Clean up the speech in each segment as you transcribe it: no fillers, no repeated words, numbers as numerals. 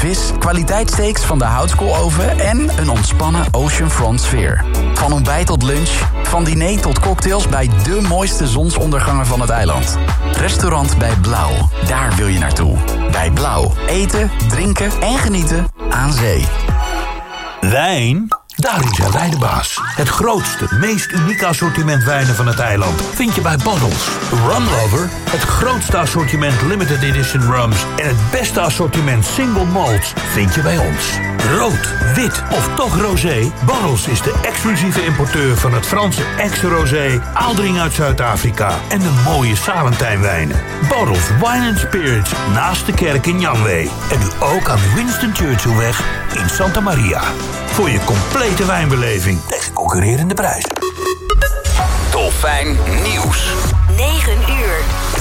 vis, kwaliteitssteaks van de houtskooloven en een ontspannen oceanfront sfeer. Van ontbijt tot lunch, van diner tot cocktails bij de mooiste zonsonderganger van het eiland. Restaurant bij Blauw, daar wil je naartoe. Bij Blauw, eten, drinken en genieten aan zee. Wijn? Daarin zijn wij de baas. Het grootste, meest unieke assortiment wijnen van het eiland vind je bij Bottles. Rum Lover, het grootste assortiment limited edition rums en het beste assortiment single malts vind je bij ons. Rood, wit of toch rosé, Bottles is de exclusieve importeur van het Franse ex-rosé, Aaldring uit Zuid-Afrika en de mooie Salentijnwijnen. Bottles Wine & Spirits naast de kerk in Janwee. En nu ook aan de Winston Churchillweg in Santa Maria. Voor je complete wijnbeleving tegen concurrerende prijzen. Dolfijn Nieuws. 9 uur.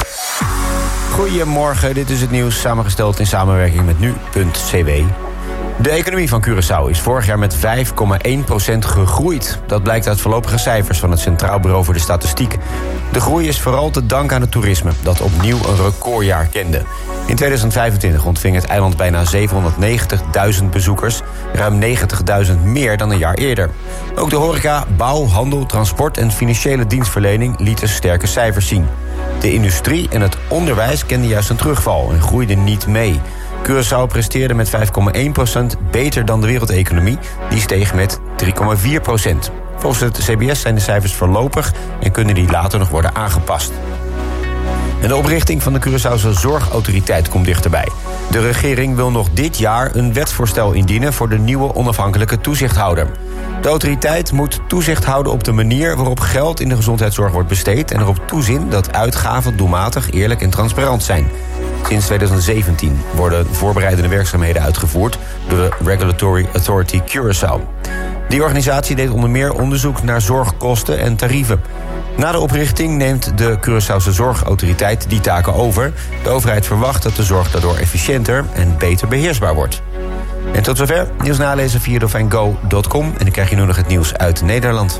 Goedemorgen, dit is het nieuws samengesteld in samenwerking met nu.cw. De economie van Curaçao is vorig jaar met 5,1% gegroeid. Dat blijkt uit voorlopige cijfers van het Centraal Bureau voor de Statistiek. De groei is vooral te danken aan het toerisme, dat opnieuw een recordjaar kende. In 2025 ontving het eiland bijna 790.000 bezoekers, ruim 90.000 meer dan een jaar eerder. Ook de horeca, bouw, handel, transport en financiële dienstverlening lieten sterke cijfers zien. De industrie en het onderwijs kenden juist een terugval en groeiden niet mee. Curaçao presteerde met 5,1% beter dan de wereldeconomie, die steeg met 3,4%. Volgens het CBS zijn de cijfers voorlopig en kunnen die later nog worden aangepast. En de oprichting van de Curaçaose Zorgautoriteit komt dichterbij. De regering wil nog dit jaar een wetsvoorstel indienen voor de nieuwe onafhankelijke toezichthouder. De autoriteit moet toezicht houden op de manier waarop geld in de gezondheidszorg wordt besteed en erop toezien dat uitgaven doelmatig, eerlijk en transparant zijn. Sinds 2017 worden voorbereidende werkzaamheden uitgevoerd door de Regulatory Authority Curaçao. Die organisatie deed onder meer onderzoek naar zorgkosten en tarieven. Na de oprichting neemt de Curaçaose Zorgautoriteit die taken over. De overheid verwacht dat de zorg daardoor efficiënter en beter beheersbaar wordt. En tot zover, nieuws nalezen via dolfijngo.com. En dan krijg je nu nog het nieuws uit Nederland.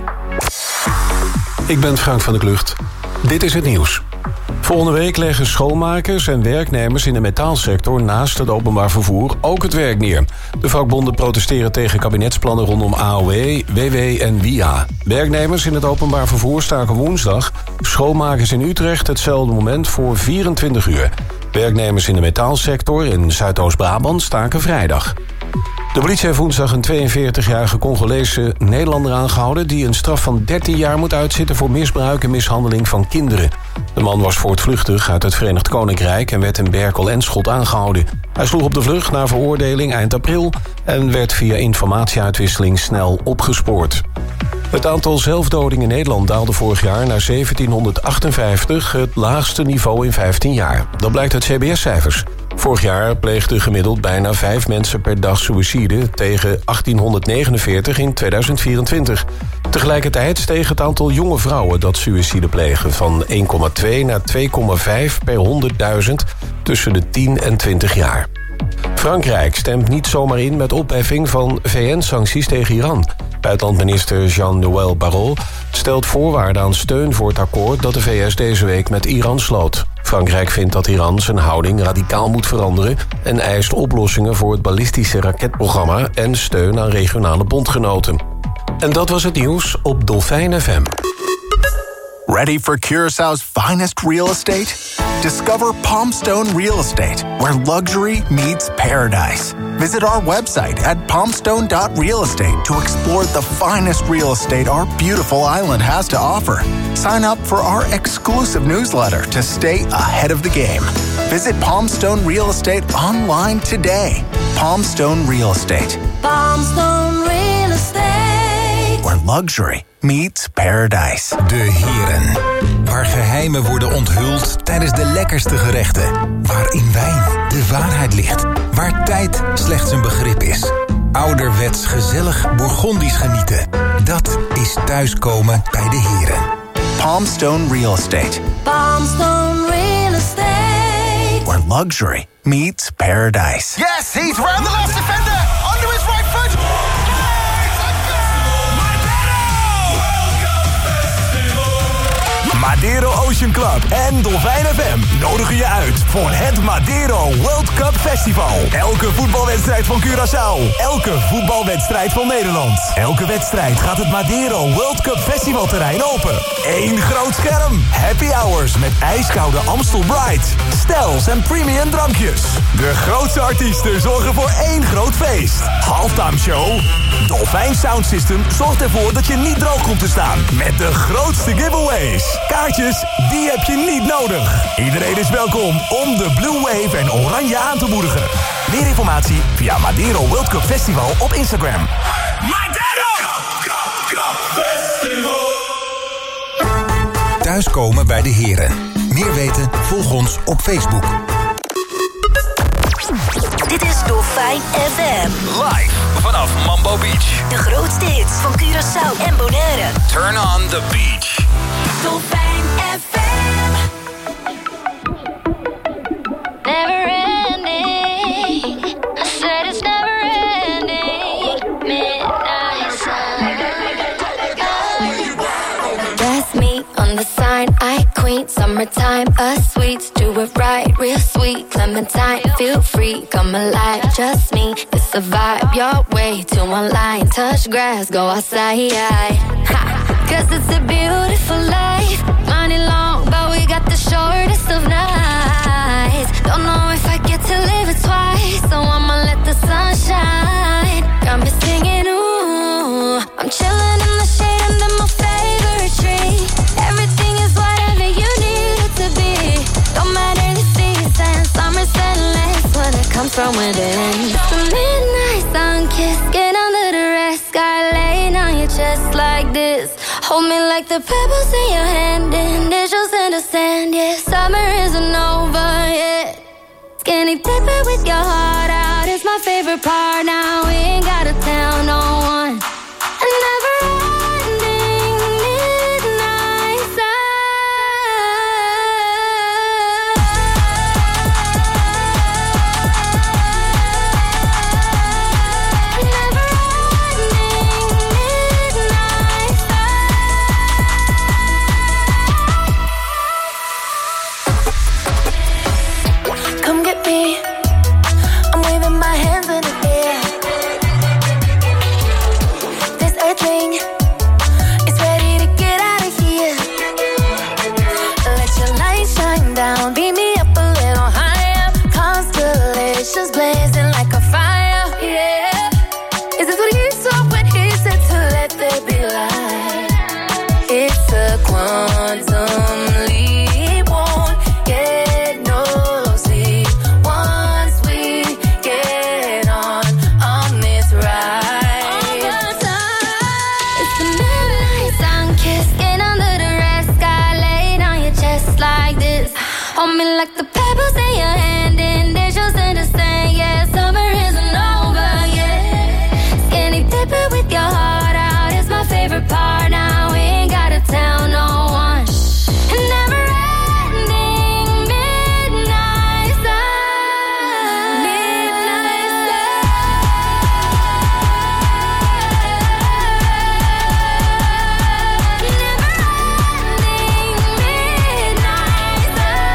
Ik ben Frank van der Klucht. Dit is het nieuws. Volgende week leggen schoonmakers en werknemers in de metaalsector naast het openbaar vervoer ook het werk neer. De vakbonden protesteren tegen kabinetsplannen rondom AOW, WW en WIA. Werknemers in het openbaar vervoer staken woensdag. Schoonmakers in Utrecht hetzelfde moment voor 24 uur. Werknemers in de metaalsector in Zuidoost-Brabant staken vrijdag. De politie heeft woensdag een 42-jarige Congolese Nederlander aangehouden die een straf van 13 jaar moet uitzitten voor misbruik en mishandeling van kinderen. De man was voortvluchtig uit het Verenigd Koninkrijk en werd in Berkel en Schot aangehouden. Hij sloeg op de vlucht na veroordeling eind april en werd via informatieuitwisseling snel opgespoord. Het aantal zelfdodingen in Nederland daalde vorig jaar naar 1758, het laagste niveau in 15 jaar. Dat blijkt uit CBS-cijfers. Vorig jaar pleegden gemiddeld bijna 5 mensen per dag suïcide tegen 1849 in 2024. Tegelijkertijd steeg het aantal jonge vrouwen dat suïcide plegen van 1,2 naar 2,5 per 100.000 tussen de 10 en 20 jaar. Frankrijk stemt niet zomaar in met opheffing van VN-sancties tegen Iran. Buitenlandminister Jean-Noël Barrot stelt voorwaarden aan steun voor het akkoord dat de VS deze week met Iran sloot. Frankrijk vindt dat Iran zijn houding radicaal moet veranderen en eist oplossingen voor het ballistische raketprogramma en steun aan regionale bondgenoten. En dat was het nieuws op Dolfijn FM. Ready for Curaçao's finest real estate? Discover Palmstone Real Estate, where luxury meets paradise. Visit our website at palmstone.realestate to explore the finest real estate our beautiful island has to offer. Sign up for our exclusive newsletter to stay ahead of the game. Visit Palmstone Real Estate online today. Palmstone Real Estate. Palmstone Real Estate. Where luxury meets paradise. De Heren. Waar geheimen worden onthuld tijdens de lekkerste gerechten. Waar in wijn de waarheid ligt. Waar tijd slechts een begrip is. Ouderwets gezellig Bourgondisch genieten. Dat is thuiskomen bij de Heren. Palmstone Real Estate. Palmstone Real Estate. Where luxury meets paradise. Yes, he's round the last defender. Under his right foot. Maar Madeiro Ocean Club en Dolfijn FM nodigen je uit voor het Madeiro World Cup Festival. Elke voetbalwedstrijd van Curaçao. Elke voetbalwedstrijd van Nederland. Elke wedstrijd gaat het Madeiro World Cup Festivalterrein open. Eén groot scherm. Happy hours met ijskoude Amstel Bright, Stels en premium drankjes. De grootste artiesten zorgen voor één groot feest. Halftime show. Dolfijn Sound System zorgt ervoor dat je niet droog komt te staan. Met de grootste giveaways. Kaartjes, die heb je niet nodig. Iedereen is welkom om de Blue Wave en Oranje aan te moedigen. Meer informatie via Madeiro World Cup Festival op Instagram. Madeiro! Thuiskomen bij de heren. Meer weten? Volg ons op Facebook. Dit is Dolfijn FM. Live vanaf Mambo Beach. De grootste hits van Curaçao en Bonaire. Turn on the beach. Dolfijn FM. Never ending. I said it's never ending. Midnight sun. That's me on the sign. I queen, summertime, a sweet. Do it right, real sweet. Clementine, feel free, come alive. Just me, it's a vibe. Your way to online. Touch grass, go outside. Ha. Cause it's a beautiful life. Money long, but we got the shortest of nights. Don't know if I get to live it twice, so I'ma let the sun shine. Got me singing, ooh. I'm chilling in the shade under my favorite tree. Everything is whatever you need it to be. Don't matter the season, summer's endless when it comes from within. The midnight sun kiss, get under the red sky, laying on your chest like this. Hold me like the pebbles in your hand, initials in the sand, yeah. Summer isn't over yet. Skinny dipping with your heart out is my favorite part. Now we ain't gotta tell no one. And never-ending midnight sun. Come get me. I'm waving my hands in the air. This earthling is ready to get out of here. Let your light shine down, beat me up a little higher. Constellations blazing like a fire. Yeah. Is this what he saw when he said to let there be light? It's a quantum leap, won't get no sleep once we get on this ride. It's the midnight sun kiss, get under the red sky, laid on your chest like this. Hold me like the pebbles in your hand, initials in the sand, yeah. Summer isn't over yet. Skinny dipping with your heart out is my favorite part. Now we ain't gotta tell no one. And never-ending midnight sun. Midnight sun. Never-ending midnight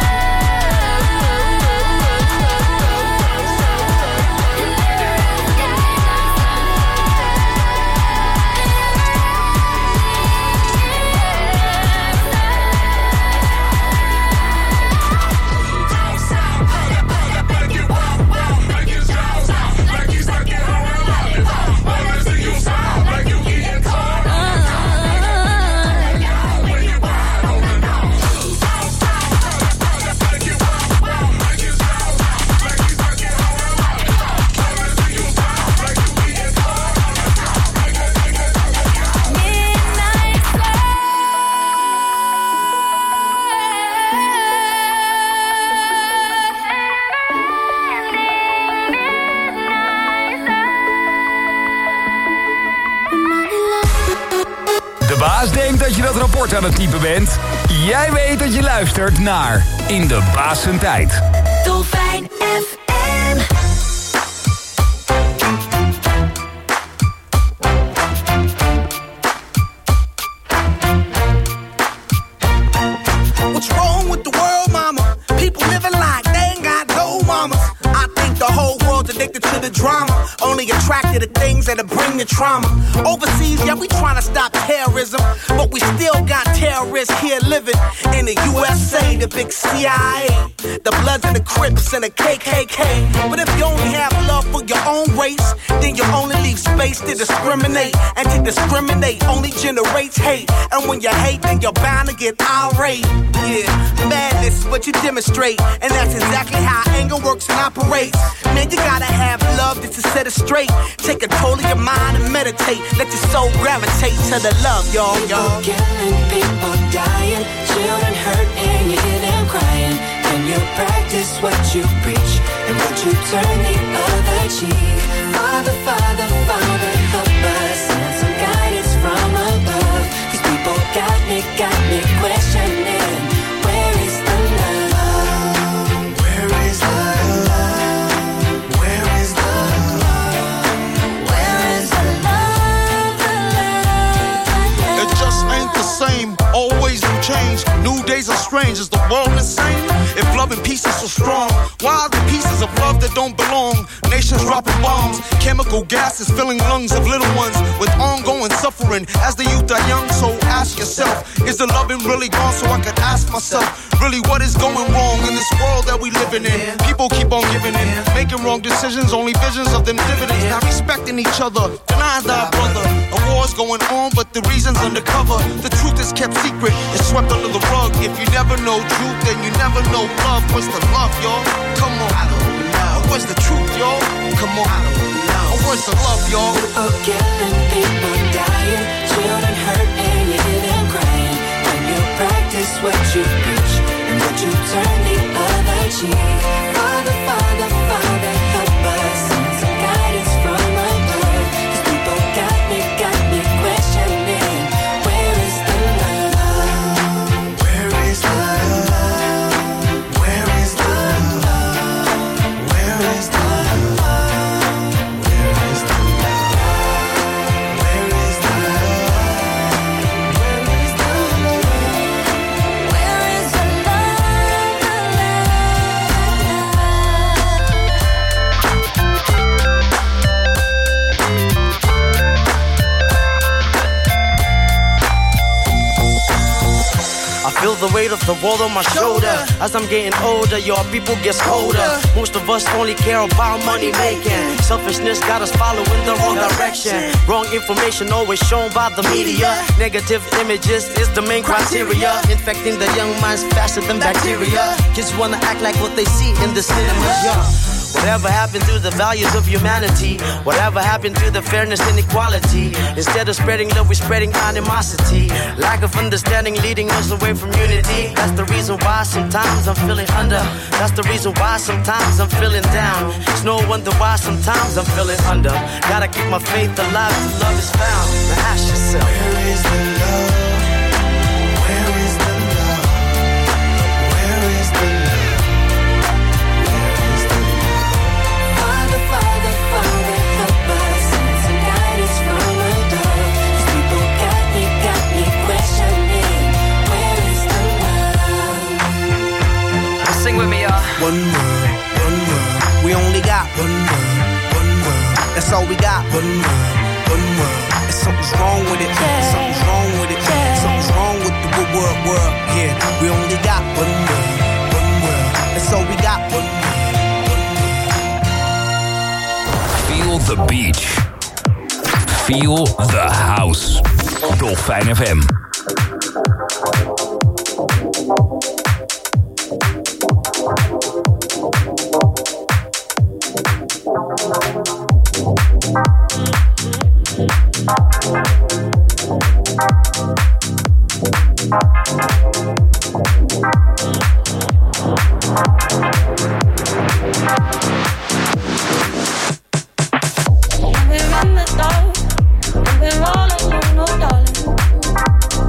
De baas denkt dat je dat rapport aan het typen bent. Jij weet dat je luistert naar In de Baas zijn Tijd. Dolfijn FM. only attracted to things that'll bring the trauma. Overseas, yeah, we trying to stop terrorism, but we still got terrorists here living in the USA, the big CIA, the Bloods and the Crips and the KKK. But if you only have love for your own race, then you only leave space to discriminate, and to discriminate only generates hate. And when you hate, then you're bound to get irate. Yeah, madness is what you demonstrate, and that's exactly how anger works and operates. Man, you gotta have love just to set it straight. Take control of your mind and meditate. Let your soul gravitate to the love, y'all. People killing, people dying, children hurt and you hear them crying. When you practice what you preach, and would you turn the other cheek? Father, Father, Father, help us, send some guidance from above. These people got me questioning, where is the love? Where is the love? Where is the love? Where is the love, the love? It just ain't the same, always new change. New days are strange, is the world insane? If love and peace is so strong, why are the pieces of love that don't belong? Nations dropping bombs, chemical gases filling lungs of little ones with ongoing suffering as the youth are young. So ask yourself, is the loving really gone? So I could ask myself, really what is going wrong in this world that we living in? People keep on giving in, making wrong decisions, only visions of them dividends. Not respecting each other, denying thy brother. A war's going on, but the reason's undercover. The truth is kept secret, it's swept under the rug. If you never know truth, then you never know love. What's the love, y'all? Come on. I don't know. What's the truth, y'all? Come on. I don't know. What's the love, y'all? People killing, people dying, children hurt and you hear them crying. When you practice what you preach, and would you turn the other cheek? Father, Father, Father, help us, send some guidance from above. These people got me questioning, where is the love? Where is the love? Where is the love? Where is the love? Where is the love? Where is the love? Where is the love? Where is the I feel the weight of the world on my shoulder. As I'm getting older, your people gets colder. Most of us only care about money making. Selfishness got us following the wrong direction. Wrong information always shown by the media. Negative images is the main criteria. Infecting the young minds faster than bacteria. Kids wanna act like what they see in the cinemas, yeah. Whatever happened to the values of humanity? Whatever happened to the fairness and equality? Instead of spreading love, we're spreading animosity. Lack of understanding leading us away from unity. That's the reason why sometimes I'm feeling under. That's the reason why sometimes I'm feeling down. It's no wonder why sometimes I'm feeling under. Gotta keep my faith alive till love is found. Now ask yourself, where is the love? Where is the love? Where is the love? Sing with me, y'all. One world, we only got one world, that's all we got. One world, and something's wrong with it, something's wrong with it, something's wrong with the good world, yeah. We only got one world, that's all we got. One world. Feel the beach. Feel the house. Dolfijn FM. We're in the dark, and we're all alone, oh darling.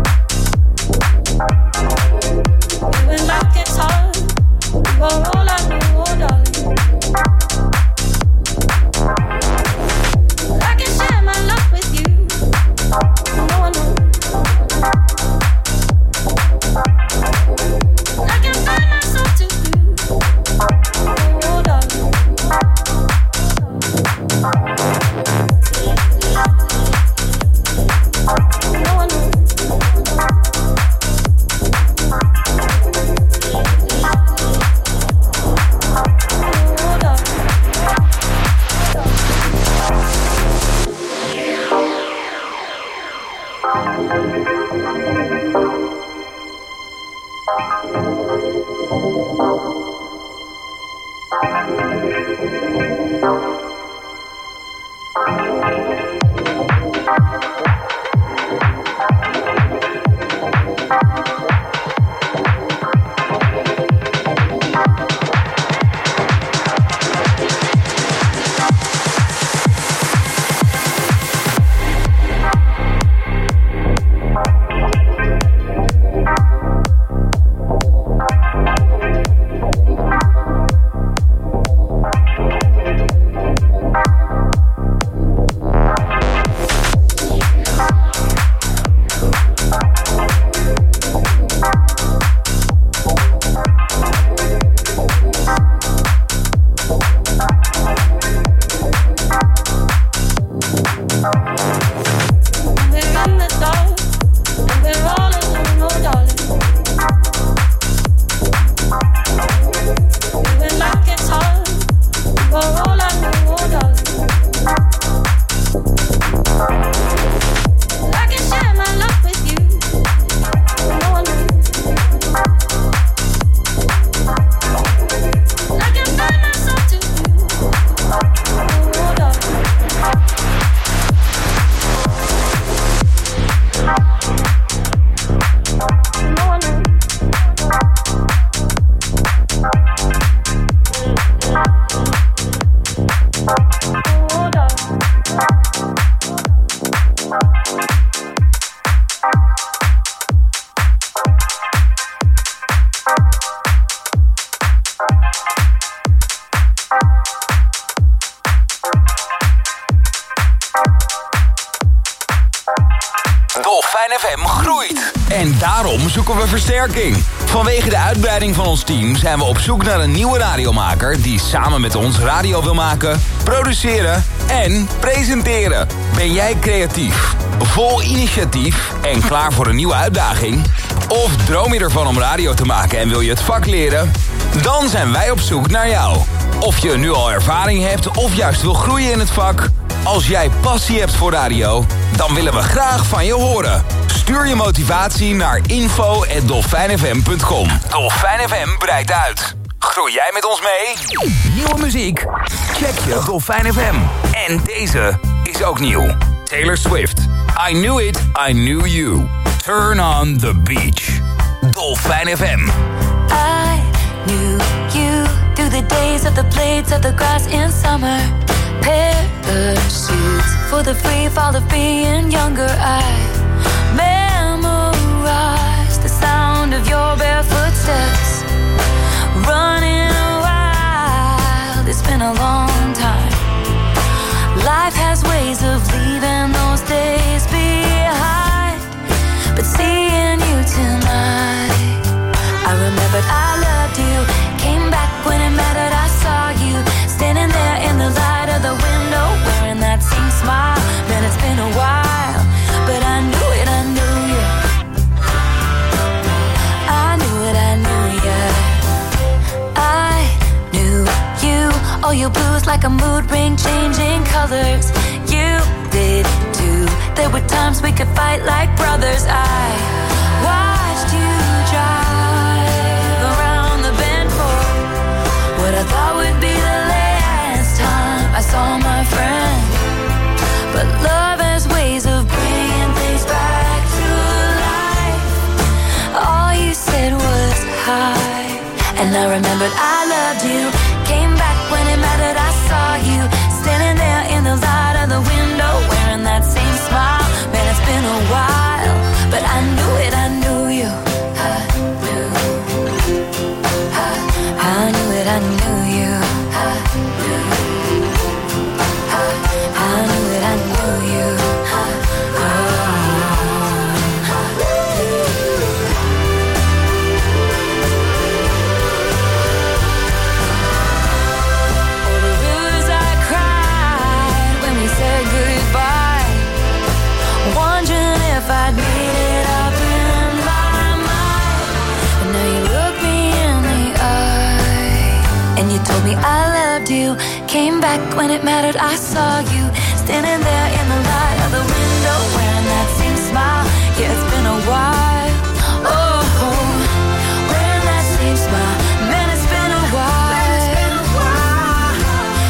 Dolfijn FM groeit. En daarom zoeken we versterking. Vanwege de uitbreiding van ons team zijn we op zoek naar een nieuwe radiomaker die samen met ons radio wil maken, produceren en presenteren. Ben jij creatief, vol initiatief en klaar voor een nieuwe uitdaging? Of droom je ervan om radio te maken en wil je het vak leren? Dan zijn wij op zoek naar jou. Of je nu al ervaring hebt of juist wil groeien in het vak. Als jij passie hebt voor radio, dan willen we graag van je horen. Stuur je motivatie naar info@dolfijnfm.com. Dolfijn FM breidt uit. Groei jij met ons mee? Nieuwe muziek? Check je op Dolfijn FM. En deze is ook nieuw. Taylor Swift. I Knew It, I Knew You. Turn on the beach. Dolfijn FM. I knew you through the days of the blades of the grass in summer. Parachutes for the free fall of being younger. I memorized the sound of your bare footsteps. Running wild, it's been a long time. Life has ways of leaving those days behind. But seeing you tonight, I remembered I loved you. Came back when it mattered, I saw you standing there in the light of the window, wearing that same smile. Man, it's been a while, but I knew it, I knew you. I knew it, I knew you. I knew you. Oh, your blues like a mood ring, changing colors. You did too. There were times we could fight like brothers. I watched you drive around the bend for what I thought would be the last time I saw my friend. But love has ways of bringing things back to life. All you said was hi, and I remembered I loved you. Came back when it mattered, I saw you standing there in the light of the window, wearing that same smile. Man, it's been a while, but I knew it, I knew you. I knew it, I knew you. I knew it, I knew you. If I'd made it up in my mind, but now you look me in the eye, and you told me I loved you. Came back when it mattered, I saw you standing there in the light of the window, wearing that same smile. Yeah, it's been a while. Oh, wearing that same smile. Man, it's been a while.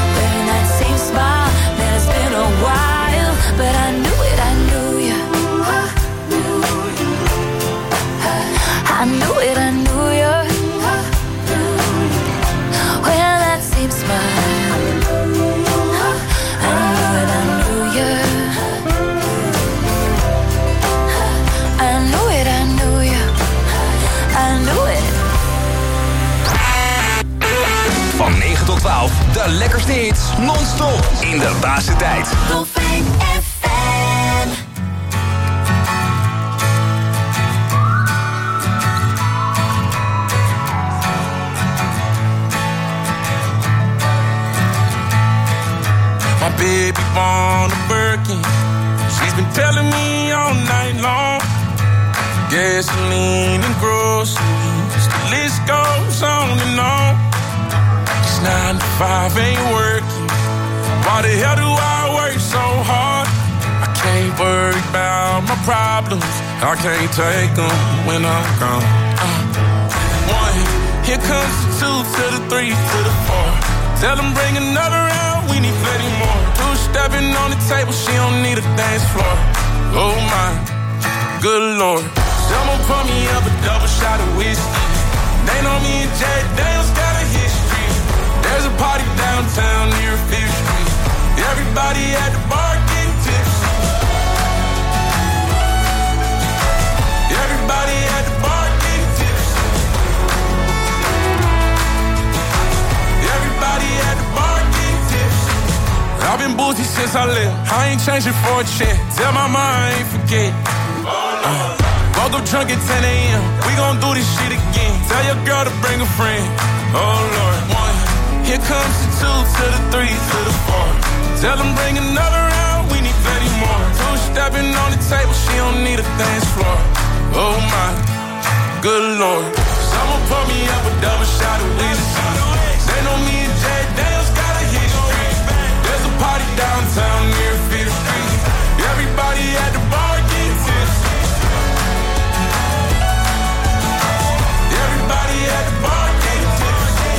De lekkerste hits, non-stop, in de baasste tijd. Dolfijn FM. My baby born a Birkin. She's been telling me all night long. Gasoline and groceries, the list goes on and on. It's 9 to 5, ain't working. Why the hell do I work so hard? I can't worry about my problems. I can't take them when I'm gone. 1, here comes the 2 to the 3 to the 4. Tell them bring another round, we need plenty more. 2 stepping on the table, she don't need a dance floor. Oh my, good Lord. Someone pour me up a double shot of whiskey. They know me and Jack Daniels got a history. There's a party downtown near 5th Street. Everybody at the bar getting tipsy. Everybody at the bar getting tipsy. Everybody at the bar getting tipsy. I've been boozy since I left. I ain't changing for a check. Tell my mom I ain't forget. Woke up drunk at 10 a.m. We gon' do this shit again. Tell your girl to bring a friend. Oh Lord. 1, here comes the 2 to the 3 to the 4. Tell them bring another round, we need plenty more. 2 stepping on the table, she don't need a dance floor. Oh my, good Lord. Someone pour me up a double shot of whiskey. They know me and Jack Daniels got a history. There's a party downtown near 5th Street. Everybody at the bar getting tipsy. Everybody at the bar getting tipsy.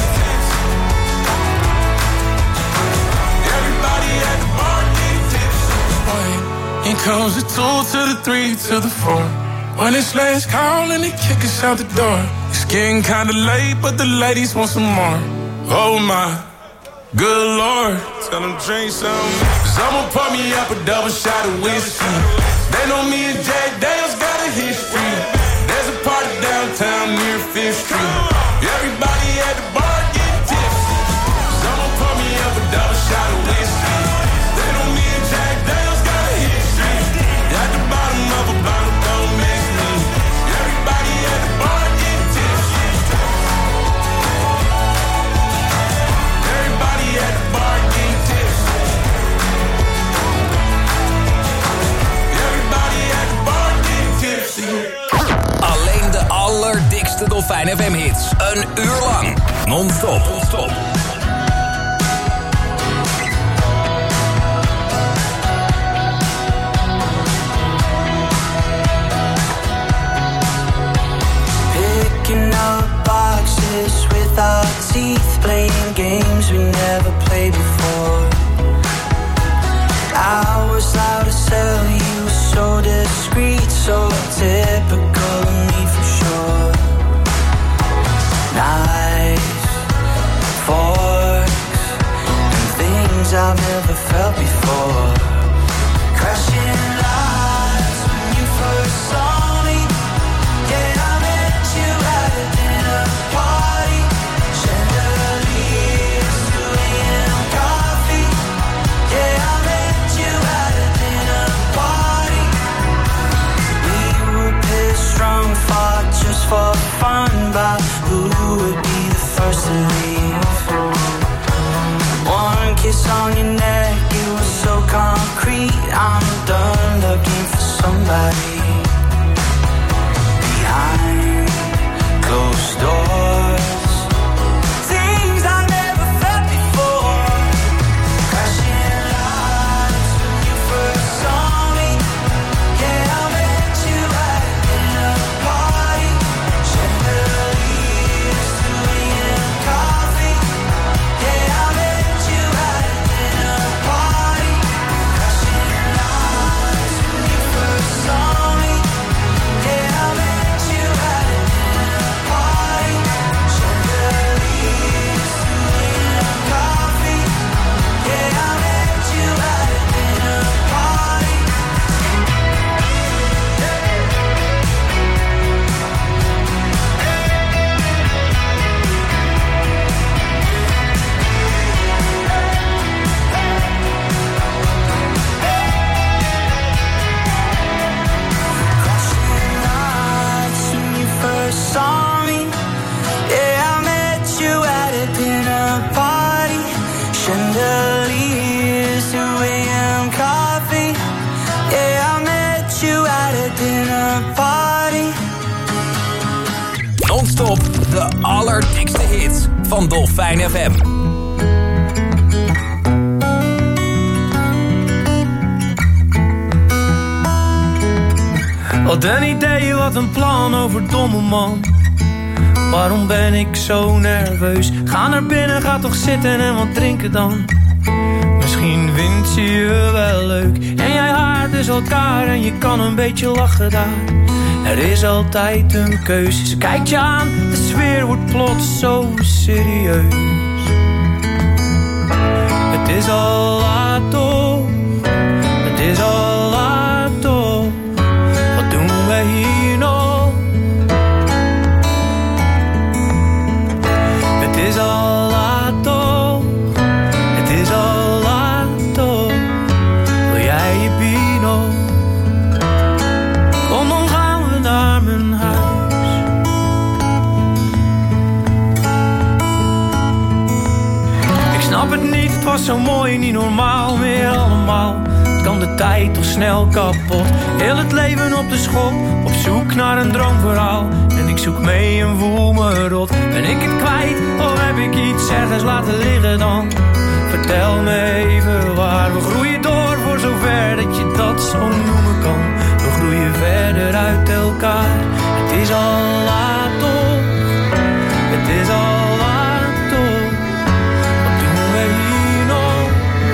Everybody at the bar getting tipsy. Here comes the 2 to the 3 to the 4. When it's last call and they kick us out the door. It's getting kinda late, but the ladies want some more. Oh my, good Lord. Tell them drink some. Someone pour me up a double shot of whiskey. They know me and Jack Daniels got a history. There's a party downtown near 5th Street. Everybody at the bar getting tipsy. Someone pour me up a double shot of whiskey. They know me and Jack Daniels got a history. At the bottom of a bottle, don't mix me. Everybody at the bar getting tipsy. Everybody at the bar getting tipsy. Everybody at the bar getting tipsy. Alleen de allerdikste Dolfijn FM hits. Een uur lang. Non-stop. Picking up boxes with our teeth, playing games we never played before. I was out to sell you, so discreet, so typical of me for sure. Knives, forks, and things I've never felt before. Crashing lights when you first saw me. Yeah, I met you at a dinner party. Chandeliers, 2 a.m. coffee. Yeah, I met you at a dinner party. We were pissed drunk, fought just for fun about who would be the first to leave. 1 kiss on your neck, it was so concrete. I'm done looking for somebody behind closed doors. Things I never felt before. Crashing lights when you first saw me. Yeah, I met you at a dinner party. Chandeliers, 2 a.m. coffee. Yeah, I met you at a dinner party. Crashing lights when you first saw me. De allerdikste hits van Dolfijn FM. Wat een idee, wat een plan, overdomme man. Waarom ben ik zo nerveus? Ga naar binnen, ga toch zitten en wat drinken dan. Misschien vindt ze je wel leuk en jij haart dus elkaar en je kan een beetje lachen daar. Er is altijd een keuze, ze kijkt je aan, de sfeer wordt plots zo serieus. Het is al laat toch, het is al laat toch. Wat doen wij hier nog? Het is al laat toch, het is al laat toch. Wil jij je bier nog? Kom, dan gaan we naar mijn huis. Ik snap het niet, het was zo mooi, niet normaal meer allemaal. Het kan de tijd toch snel kapot. Heel het leven op de schop, op zoek naar een droomverhaal. En ik zoek mee en voel me rot. Ben ik het kwijt, of heb ik iets ergens laten liggen dan? Vertel me even waar. We groeien door voor zover dat je dat zo noemen kan. We groeien verder uit elkaar. Het is al laat toch, het is al laat toch. Wat doen we hier nog?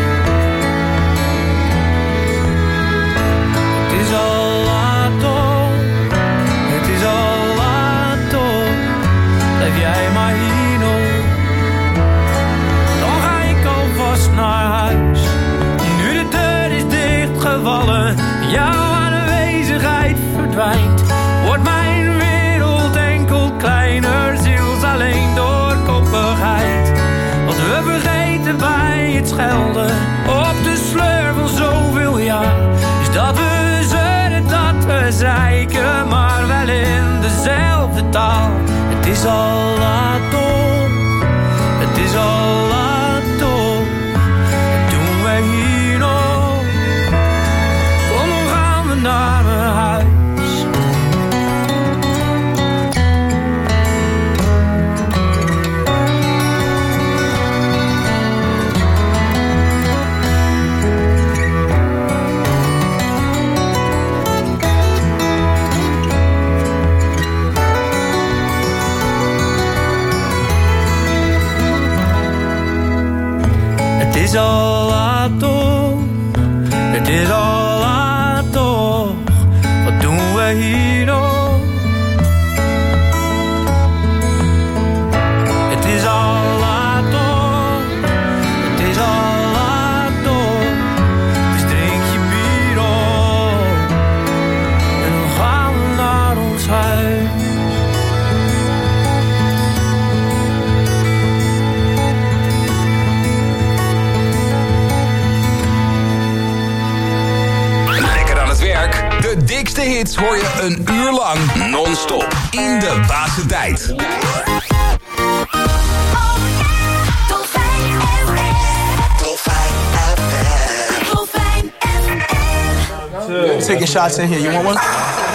Het is al laat toch, het is al laat toch. Blijf jij maar hier nog. Dan ga ik alvast naar huis. Nu de deur is dichtgevallen, jouw aanwezigheid verdwijnt. Wordt mijn wereld enkel kleiner, ziels alleen door koppigheid. Wat we vergeten bij het schelden op de sleur van zoveel jaar, is dat we zeuren, dat we zeiken, maar wel in dezelfde taal. Het is al laat toch, het is al laat toch. Wat doen wij hier nog? Kom, dan gaan we naar mijn huis. Het is al laat toch, het is al laat toch. Wat doen we hier nog? Het is al laat toch, het is al laat toch. Dus drink je bier op en dan gaan we naar ons huis. De dikste hits hoor je een uur lang non-stop in de Basentijd. Taking shots in here. You want one?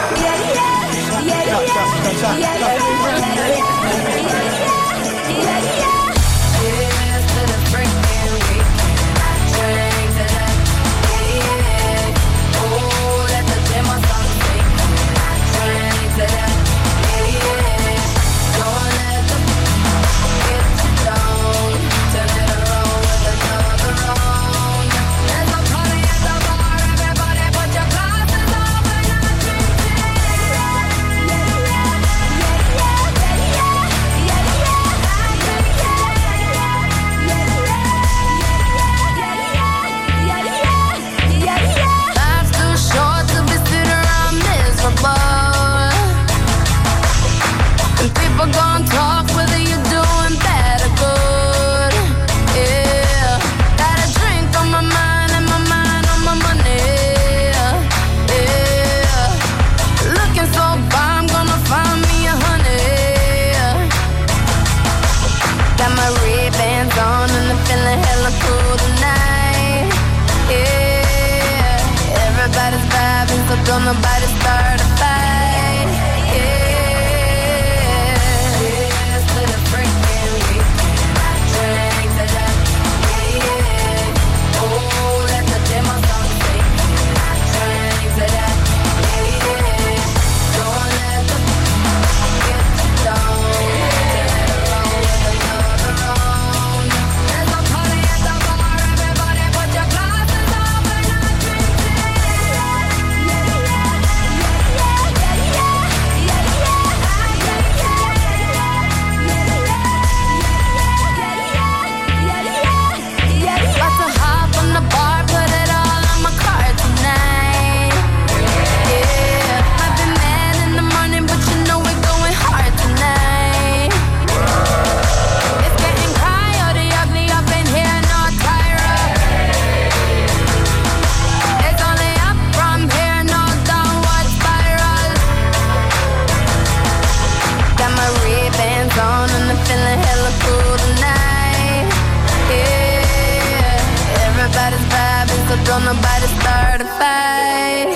Don't nobody start a fight. Yeah. don't nobody start a fight.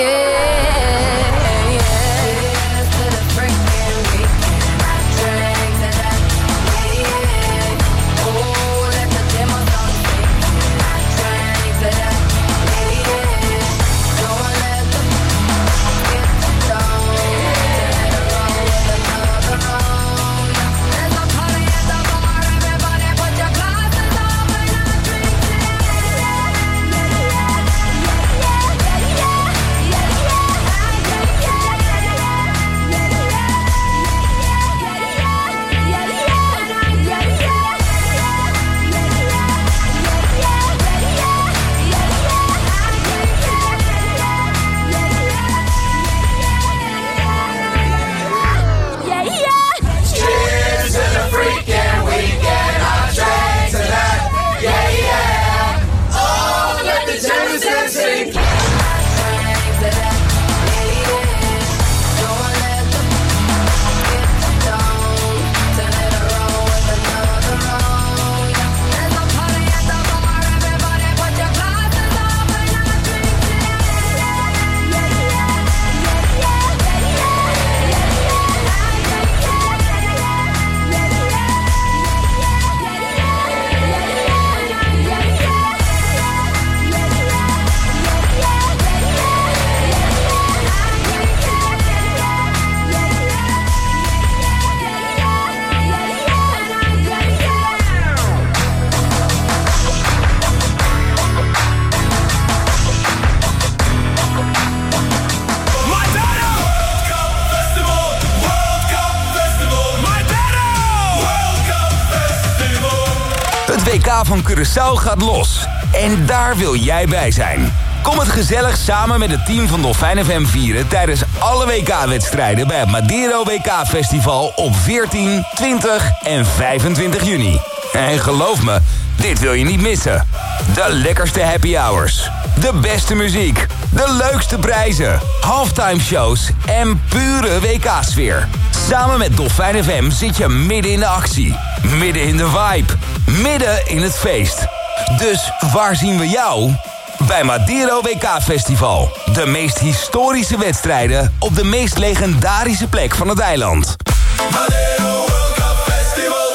WK van Curaçao gaat los. En daar wil jij bij zijn. Kom het gezellig samen met het team van Dolfijn FM vieren tijdens alle WK-wedstrijden bij het Madeiro WK-festival op 14, 20 en 25 juni. En geloof me, dit wil je niet missen. De lekkerste happy hours, de beste muziek, de leukste prijzen, halftime shows en pure WK-sfeer. Samen met Dolfijn FM zit je midden in de actie, midden in de vibe, midden in het feest. Dus waar zien we jou? Bij Madeiro WK-festival. De meest historische wedstrijden op de meest legendarische plek van het eiland. Madeiro World Cup Festival.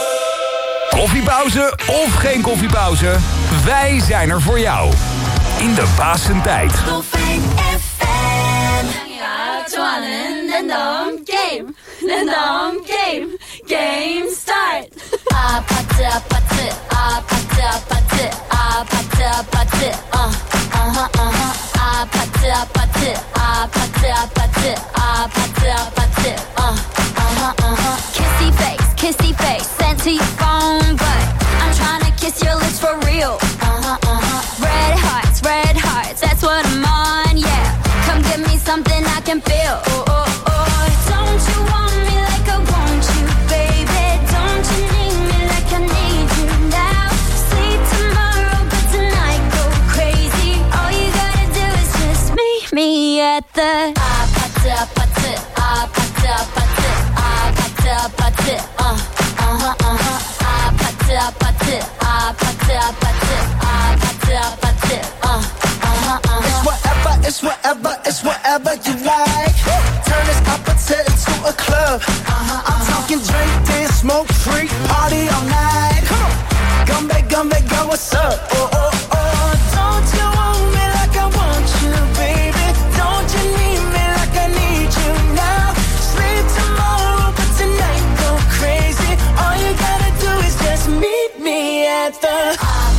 Koffiepauze of geen koffiepauze? Wij zijn er voor jou. In de basentijd. Dolfijn FM. Ja, 12 and game. Game start. Kissy face, sent to your phone, but I'm trying to kiss your lips for real. Red hearts, that's what I'm on, yeah. Come give me something I can feel. Don't you want me like I want you, baby? Don't you need me like I need you now? Sleep tomorrow, but tonight go crazy. All you gotta do is just meet me at the It's whatever you like. Turn this opposite into a club. I'm talking drink, dance, smoke, freak, party all night. Come back, girl, what's up? Don't you want me like I want you, baby? Don't you need me like I need you now? Sleep tomorrow, but tonight go crazy. All you gotta do is just meet me at the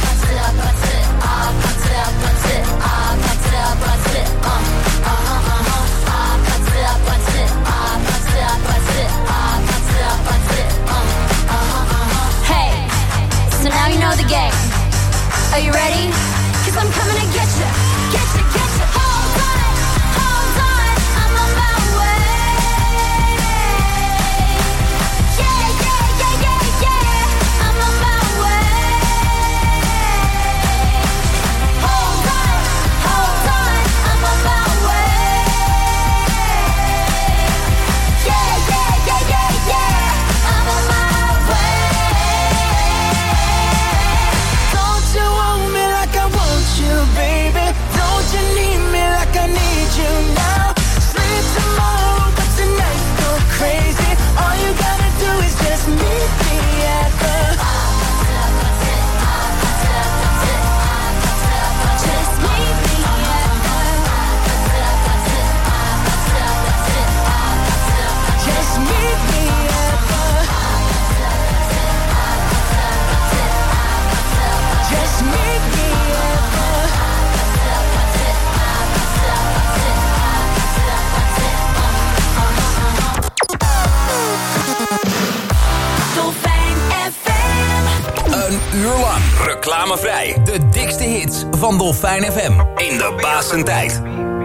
Reclamevrij. De dikste hits van Dolfijn FM. In de basentijd.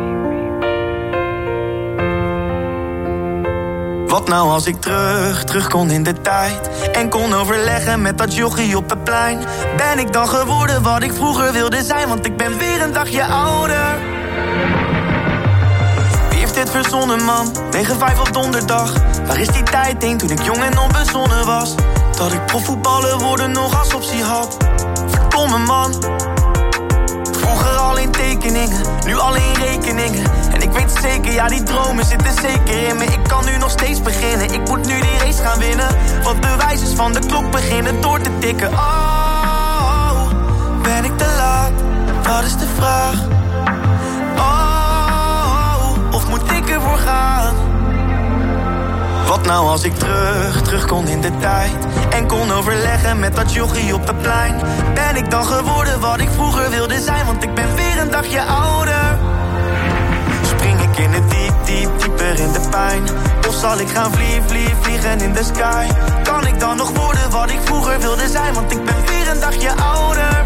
Wat nou als ik terug kon in de tijd en kon overleggen met dat jochie op het plein? Ben ik dan geworden wat ik vroeger wilde zijn? Want ik ben weer een dagje ouder. Wie heeft dit verzonnen, man? 9-5 op donderdag. Waar is die tijd heen toen ik jong en onbezonnen was? Dat ik profvoetballer worden nog als optie had. Verdomme, man. Vroeger alleen tekeningen, nu alleen rekeningen. En ik weet zeker, ja, die dromen zitten zeker in me. Ik kan nu nog steeds beginnen, ik moet nu die race gaan winnen. Want de wijzers van de klok beginnen door te tikken. Oh, ben ik te laat? Dat is de vraag. Oh, of moet ik ervoor gaan? Wat nou als ik terug kon in de tijd en kon overleggen met dat jochie op het plein? Ben ik dan geworden wat ik vroeger wilde zijn? Want ik ben weer een dagje ouder. Spring ik in het dieper in de pijn? Of zal ik gaan vliegen in de sky? Kan ik dan nog worden wat ik vroeger wilde zijn? Want ik ben weer een dagje ouder.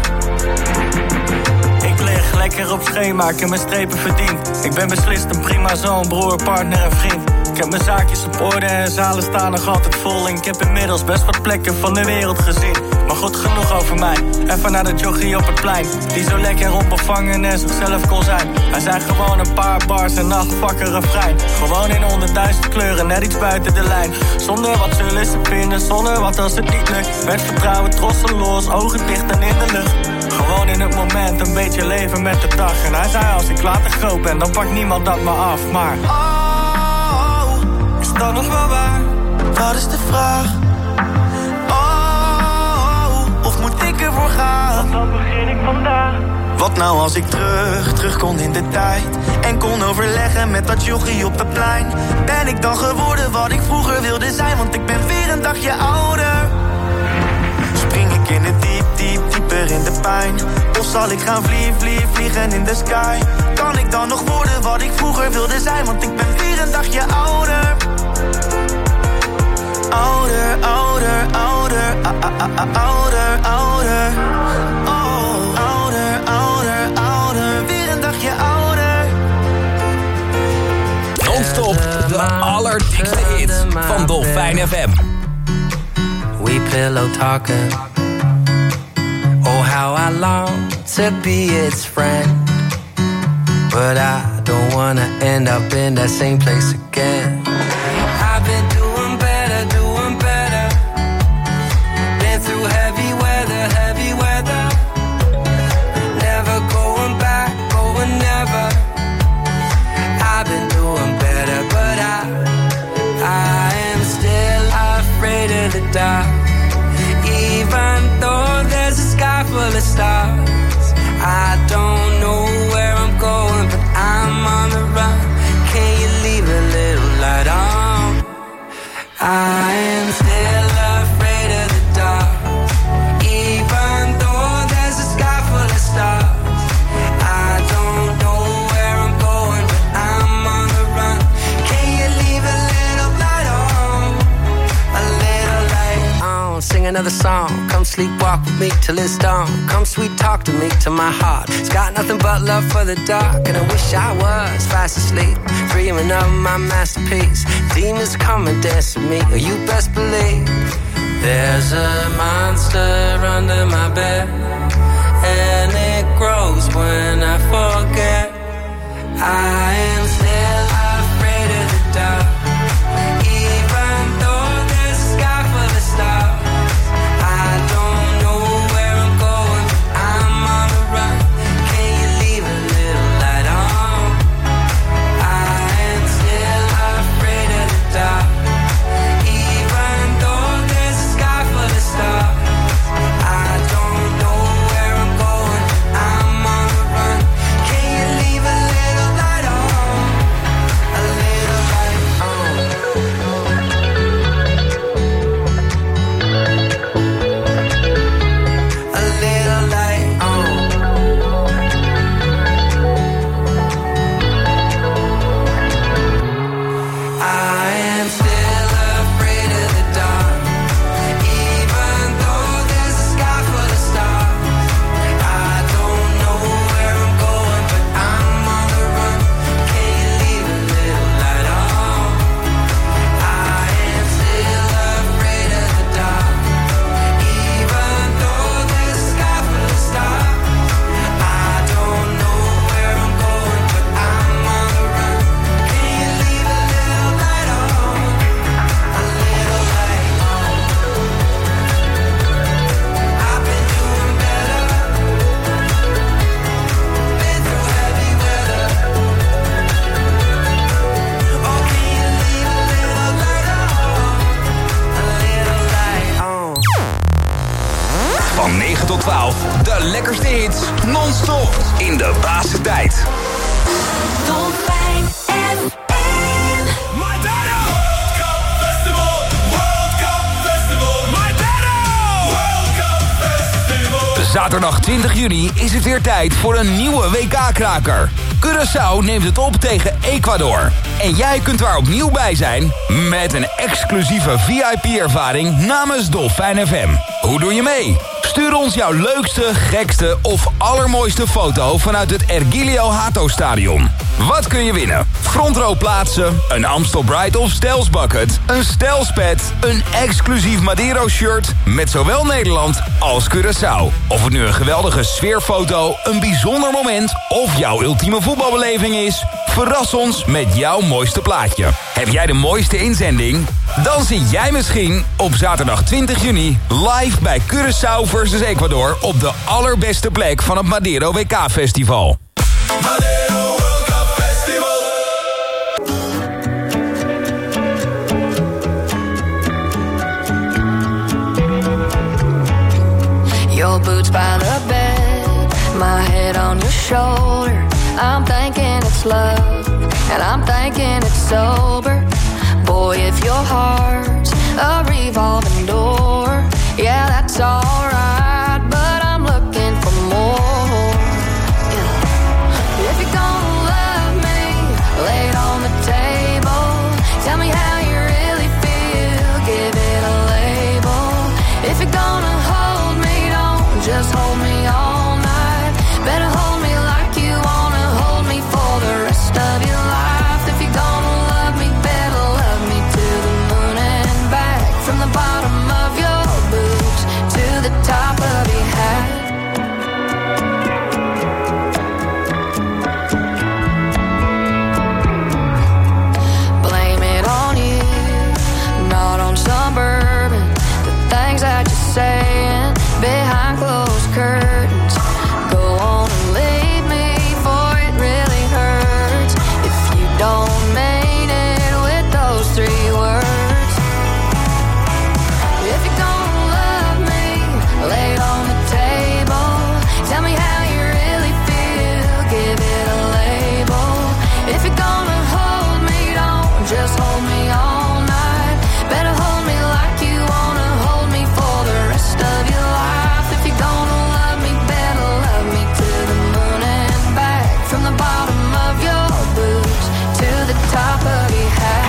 Ik lig lekker op schema, ik heb mijn strepen verdiend. Ik ben beslist een prima zoon, broer, partner en vriend. Ik heb mijn zaakjes op orde en zalen staan nog altijd vol. En ik heb inmiddels best wat plekken van de wereld gezien. Maar goed, genoeg over mij. Even naar de jochie op het plein, die zo lekker onbevangen en zichzelf kon zijn. Hij zei gewoon een paar bars en nachtvakker refrein. Gewoon in 100.000 kleuren, net iets buiten de lijn. Zonder wat zullen ze vinden, zonder wat als het niet lukt. Met vertrouwen, trosseloos, ogen dicht en in de lucht. Gewoon in het moment, een beetje leven met de dag. En hij zei, als ik later groot ben, dan pakt niemand dat me af. Maar is dat nog wel waar? Dat is de vraag. Oh, of moet ik ervoor gaan? Want dan begin ik vandaag. Wat nou als ik terug kon in de tijd en kon overleggen met dat jochie op het plein? Ben ik dan geworden wat ik vroeger wilde zijn? Want ik ben weer een dagje ouder. Spring ik in het dieper in de pijn? Of zal ik gaan vliegen in de sky? Kan ik dan nog worden wat ik vroeger wilde zijn? Want ik ben weer een dagje ouder. Ouder, ouder, ouder, ouder, ouder. Oh, ouder, ouder, ouder, weer een dagje ouder. Non-stop, de allerdikste hits van Dolfijn FM. We pillow talking. Oh, how I long to be its friend. But I don't wanna end up in that same place again. I've been doing better, doing better. Been through heavy weather. Never going back, going never. I've been doing better, but I am still afraid of the dark. Even though there's a sky full of stars, I don't know where I'm going, but I'm on the run. Can you leave a little light on? I am still afraid of the dark. Even though there's a sky full of stars, I don't know where I'm going, but I'm on the run. Can you leave a little light on? A little light on. Sing another song. Come sleepwalk with me till it's dawn. Come sweet talk to me till my heart. It's got nothing but love for the dark. And I wish I was fast asleep, dreaming of my masterpiece. Demons come and dance with me, or you best believe there's a monster under my bed, and it grows when I forget. I am still afraid of the dark. Even though there's a sky full of stars, I don't know where I'm going, but I'm on the run. Can you leave a little light on? I am still afraid of the dark. Even though there's a sky full of stars, I don't know where I'm going, but I'm on the run. Can lekkerste hits non-stop in de Basentijd. Dolfijn FM. Zaterdag 20 juni is het weer tijd voor een nieuwe WK-kraker. Curaçao neemt het op tegen Ecuador. En jij kunt er opnieuw bij zijn met een exclusieve VIP-ervaring namens Dolfijn FM. Hoe doe je mee? Stuur ons jouw leukste, gekste of allermooiste foto vanuit het Ergilio Hato Stadion. Wat kun je winnen? Frontrow plaatsen, een Amstel Bright of Stels bucket, een Stels pet, een exclusief Madero shirt met zowel Nederland als Curaçao. Of het nu een geweldige sfeerfoto, een bijzonder moment of jouw ultieme voetbalbeleving is, verras ons met jouw mooiste plaatje. Heb jij de mooiste inzending? Dan zit jij misschien op zaterdag 20 juni live bij Curaçao versus Ecuador op de allerbeste plek van het Madero WK Festival. Madero World Cup Festival. Your boots by the bed, my head on your shoulder. I'm thinking it's love, and I'm thinking it's sober. Boy, if your heart's a revolving door, yeah, that's alright, but I'm looking for more. Yeah. If you're gonna love me, lay it on the table. Tell me how you really feel, give it a label. If you're gonna hold me, don't just hold me all night. Better hold me like you wanna hold me for the rest of your life. If you're gonna love me, better love me to the moon and back. From the bottom of your boots to the top of your hat. Blame it on you, not on some bourbon. The things that you're saying behind closed curtains. Go on and leave me, for it really hurts if you don't mean it with those three words. If you're gonna love me, lay it on the table. Tell me how you really feel, give it a label. If you're gonna hold me, don't just hold me all night. Better hold me like you wanna hold me for the rest of your life. If you're gonna love me, better love me to the moon and back. From the bottom of your boots to the top of your hat.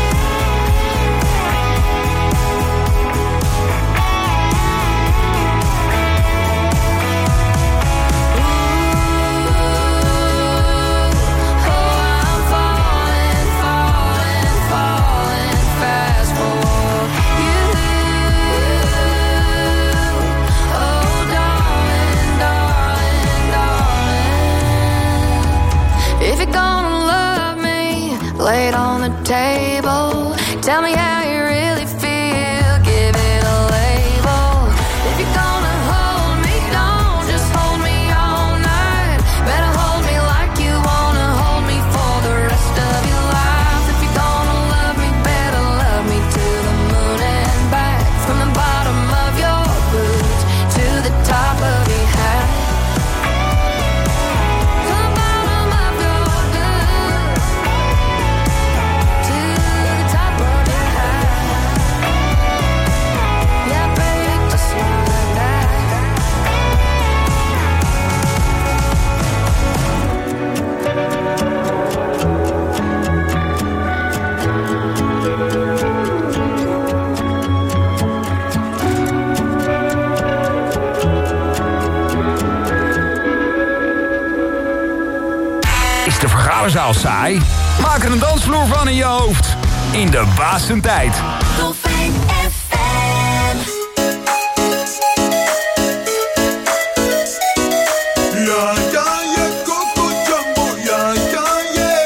If you're gonna love me, lay it on the table. Tell me how you really feel, give it a label. If you're gonna hold me, don't just hold me all night. Better hold me like you wanna hold me for the rest of your life. If you're gonna love me, better love me to the moon and back. From the bottom of your boots to the top of your hat. Is de vergaderzaal saai? Maak er een dansvloer van in je hoofd. In de Basentijd. Dolfijn FM. Ja, ja, ja, Coco Jumbo, ja, ja, ja.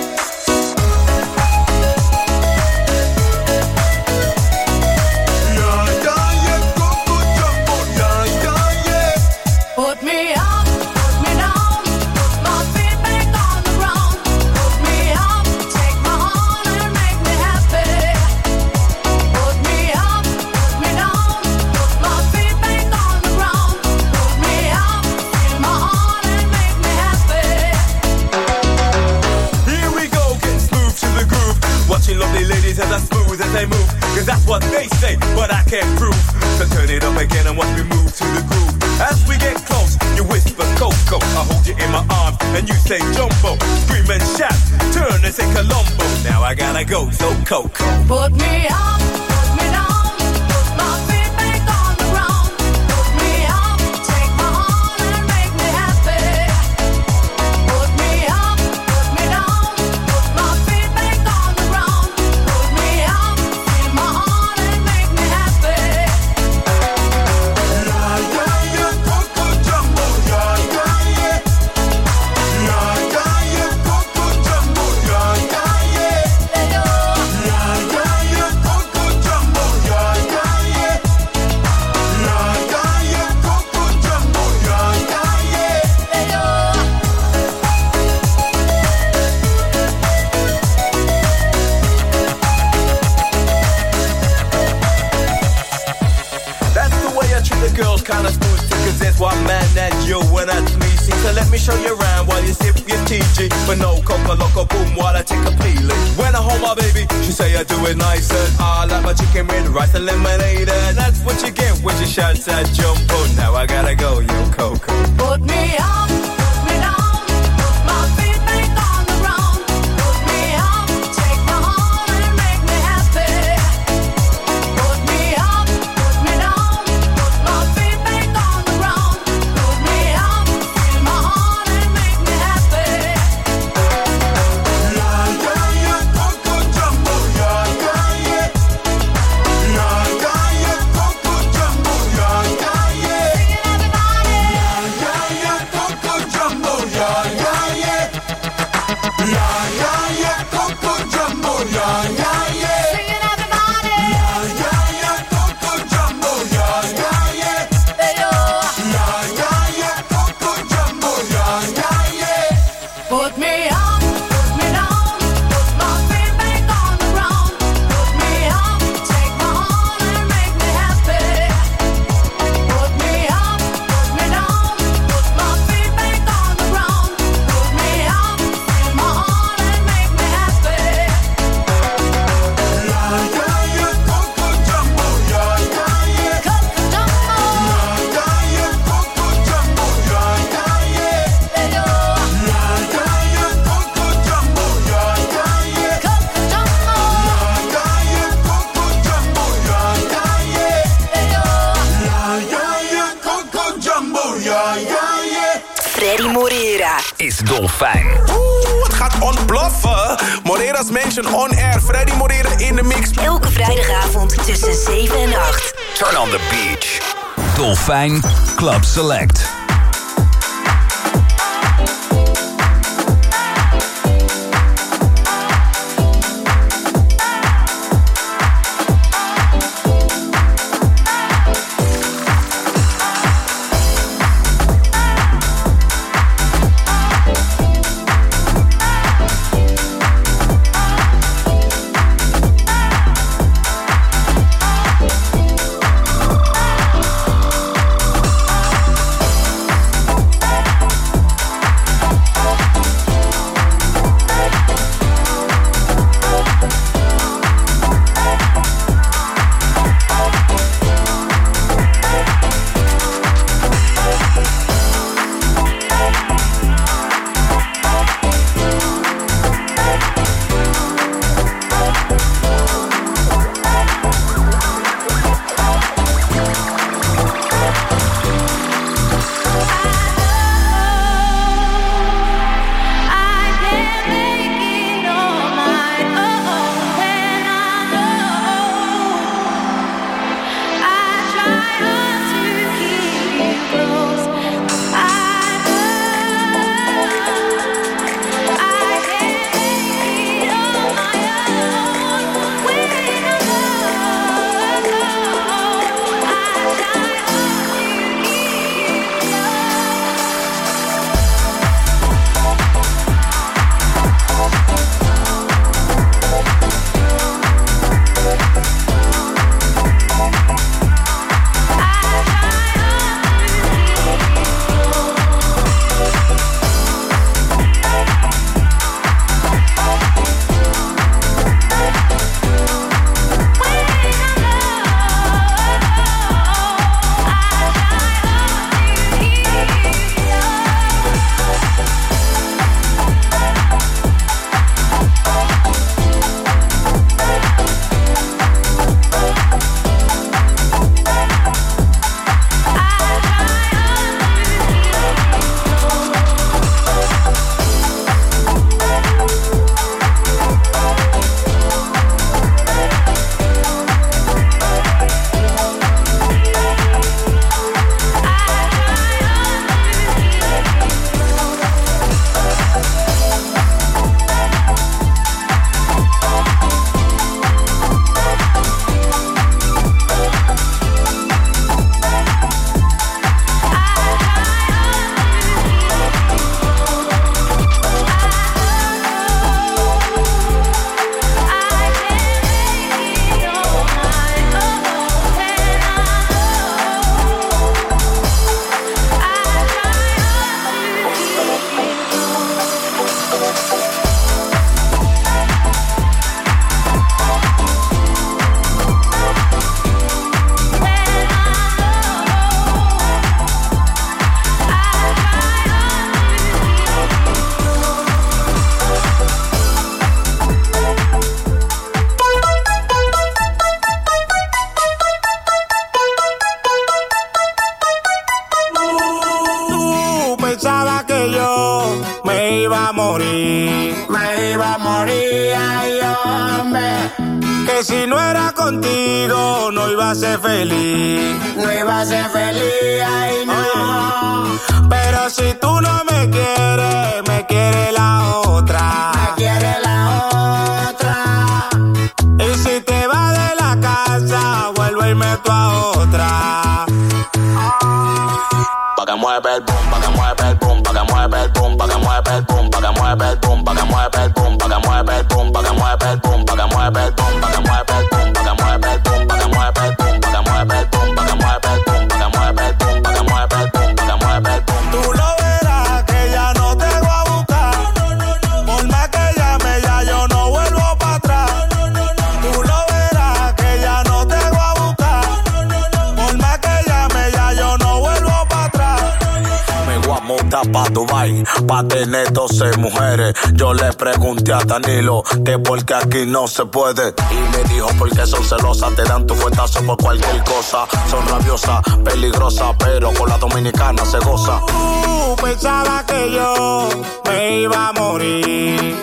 Ja, ja, ja, Coco Jumbo, ja, ja, ja. Put me up, put me down, put my feet back on the ground. Put me up, take my heart and make me happy. ladies as smooth as they move, cause that's what they say, but I can't prove. So turn it up again and watch me move to the groove. As we get close, you whisper Coco, I hold you in my arms and you say Jumbo. Scream and shout, turn and say Colombo. Now I gotta go, so Coco. Put me up, put me down, put my feet back on the ground. Put me up, take my hand and make me happy. Put me up, put me down, put my feet back on the ground. Put me up, feel my heart and make me happy. Yeah, yeah, yeah, Coco Jumbo, yeah, yeah, yeah. Yeah, yeah, yeah, Coco Jumbo, yeah, yeah, yeah. Yeah, yeah, yeah, Coco Jumbo, yeah, yeah, yeah. Yeah, yeah, yeah, Coco Jumbo, yeah, yeah, yeah. That's the way I treat the girls, kinda smooth, cause there's one man and you, and that's me. See, so let me show you around while you sip your TG. But no Coca Loco Boom while I take a peeling. When I hold my baby, she say I do it nice, and I like my chicken with rice and lemonade. And that's what you get when she shouts at Jumbo. Now I gotta go, yo Coco. Put me up, put me down, put my feet back on the ground. Put me up, take my hand and make me happy. Put me up, put me down, put my feet back on the ground. Put me up, feel my heart and make me happy. Yeah, yeah, yeah, Coco Jumbo, yeah, yeah, yeah. Yeah, yeah, yeah, Coco Jumbo, yeah, yeah, yeah. Yeah, yeah, yeah, Coco Jumbo, yeah, yeah, yeah. Yeah, yeah, yeah, Coco Jumbo, yeah, yeah, yeah. Singing everybody. Yeah, yeah, yeah, Coco Jumbo, yeah, yeah, yeah. Yeah, yeah, yeah, Coco Jumbo, yeah, yeah, yeah. Put me up, put me down, put my feet back on the ground. Put me up, take my hand and make me happy. Put me up, put me down, put my feet back on the ground. Put me up, feel my heart and make me happy. Yeah, yeah, yeah, Coco Jumbo, yeah, yeah, yeah. Coco Jumbo. Yeah, yeah, yeah, Coco Jumbo, yeah, yeah, yeah. Yeah, yeah, yeah, Coco Jumbo, yeah, yeah, yeah. Coco Jumbo. Yeah, yeah, Coco Jumbo, yeah, yeah, yeah. Yeah, yeah, yeah, Coco Jumbo, yeah, yeah, yeah. Freddy Moreira Is Dolfijn. Oeh, het gaat ontploffen. Moreira's Mansion on air. Freddy Moreira in de mix. elke vrijdagavond tussen 7 en 8. Turn on the beach. Dolfijn Club Select. Pensaba que yo me iba a morir, ay hombre, que si no era contigo no iba a ser feliz, ay no. Pero si tú no me quieres, me quiere la otra, y si te vas de la casa, vuelve y meto a otra. Pa' que mueve el boom, pa' que mueve el boom, pa' que mueve el boom, pa' que mueve el boom, pa' que mueve el boom, pa' que mueve el boom, pa' que mueve el boom, pa' que mueve el boom, pa' que mueve el boom, pa' que mueve el boom, pa' que mueve el boom, pa' que mueve el boom, pa' que mueve el boom, pa' que mueve el boom, pa' que mueve el boom, pa' que mueve el boom, pa' que mueve el boom. Tú lo verás que ya no te voy a buscar, por más que llame ya yo no vuelvo para atrás. Tú lo verás que ya no te voy a buscar, por más que llame ya yo no vuelvo para atrás. Me voy a mudar pa' Dubai, pa' tener 12 mujeres. Yo le pregunté a Danilo que porque aquí no se puede, y me dijo porque son celosas, te dan tu fuetazo por cualquier cosa. Son rabiosas, peligrosas, pero con la dominicana se goza. Pensaba que yo me iba a morir,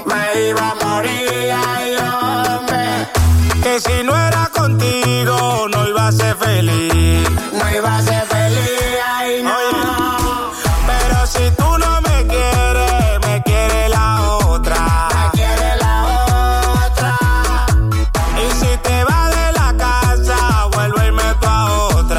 ay hombre, que si no era contigo no iba a ser feliz, ay no. Pero si tú no me quieres, me quiere la otra, y si te vas de la casa, vuelve y meto a otra.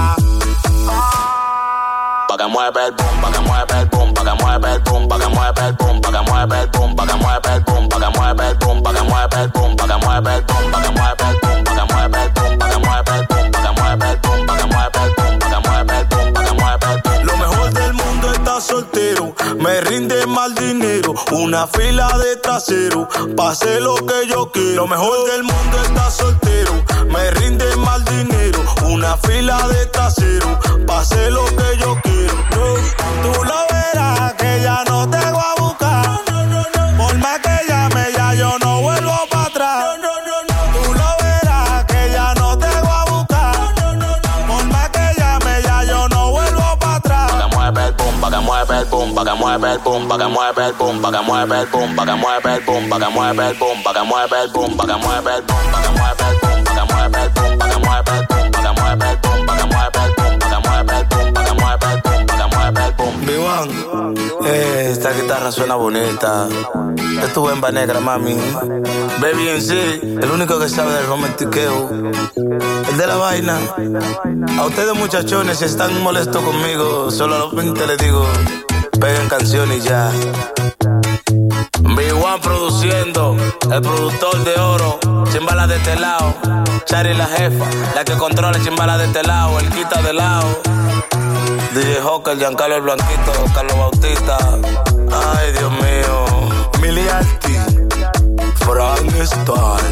Pa' que mueve el boom, pa' que mueve el boom, pa' que mueve el boom, pa' que mueve el boom, pa' que mueve el boom, pa' que mueve el boom, pa' que mueve el boom, pa' que mueve el boom, pa' que mueve el boom, pa' que mueve el boom, pa' que mueve el boom, pa' que mueve el boom, pa' que mueve el boom, pa' que mueve el boom, pa' que mueve el boom, pa' que mueve el boom. Lo mejor del mundo está soltero, me rinde mal dinero, una fila de trasero, pase lo que yo quiero. Lo mejor del mundo está soltero, me rinde mal dinero, una fila de trasero, pase lo que yo quiero. Tú lo verás que ya no te voy a buscar, por más que llame ya yo no vuelvo para atrás. Tú lo verás que ya no te voy a buscar, por más que llame ya yo no vuelvo para atrás. Pa' que mueve el boom, pa' que mueve el boom, pa' que mueve el boom, pa' que mueve el boom, pa' que mueve el boom, pa' que mueve el boom, pa' que mueve el boom, pa' que mueve el boom, pa' que mueve el boom, pa' que mueve el boom, pa' que mueve el boom, pa' que mueve el boom, pa' que mueve el boom, pa' que mueve el boom, pa' que mueve el boom, pa' que mueve el boom, pa' que mueve el boom. Vivan, esta guitarra suena bonita. Es tu bemba negra, mami. Baby en sí, el único que sabe del romantiqueo, el de la vaina. A ustedes muchachones, si están molestos conmigo, solamente les digo, peguen canciones y ya. Big One produciendo, el productor de oro, chimbala de este lado. Chari la jefa, la que controla chimbala de este lado, el quita de lado. DJ Hawker, Giancarlo el Blanquito, Carlos Bautista. Ay, Dios mío. Miliarty, Frank Style.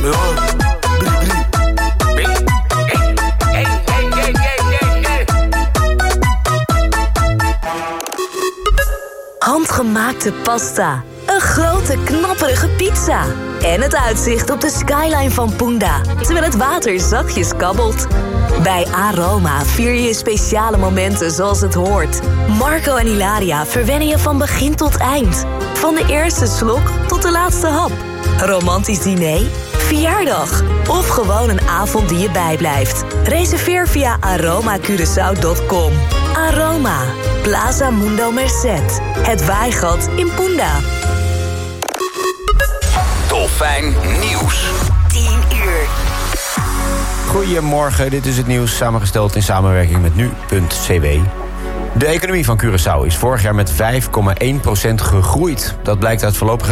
Handgemaakte pasta, een grote knapperige pizza en het uitzicht op de skyline van Punda, terwijl het water zachtjes kabbelt. Bij Aroma vier je speciale momenten zoals het hoort. Marco en Hilaria verwennen je van begin tot eind. Van de eerste slok tot de laatste hap. Romantisch diner, verjaardag of gewoon een avond die je bijblijft. Reserveer via aromacuraçao.com. Aroma, Plaza Mundo Merced. Het Waaigat in Punda. Dolfijn Nieuws. 10 uur. Goedemorgen, dit is het nieuws samengesteld in samenwerking met nu.cw. De economie van Curaçao is vorig jaar met 5,1% gegroeid. Dat blijkt uit voorlopige